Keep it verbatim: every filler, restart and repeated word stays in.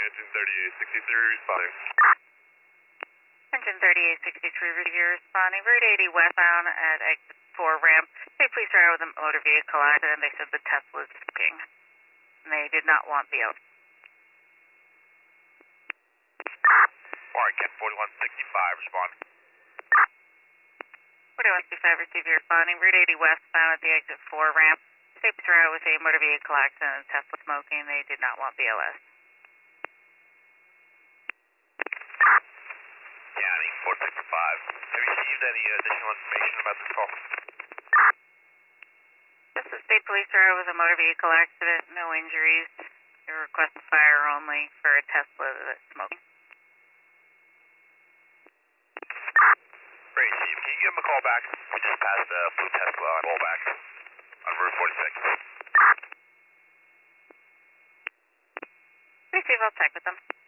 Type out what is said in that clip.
engine thirty-eight sixty-three responding. Engine thirty-eight sixty-three, Riviera responding. Route eighty westbound at exit four ramp. They police are out with a motor vehicle accident. They said the Tesla was smoking. And they did not want the out. Alright, Ken forty-one sixty-five responding. forty-one sixty-five, receive your responding. Route eighty westbound at the exit four ramp. They police are out with a motor vehicle accident. The Tesla smoking. They did not want B L S. County four sixty-five. Have you received any additional information about this call? This is State Police are out with a motor vehicle accident. No injuries. They're requesting fire only for a Tesla that's smoking. Great, Steve. Can you give him a call back? We just passed a uh, blue Tesla on rollback on Route forty-six. Receive, I'll check with them.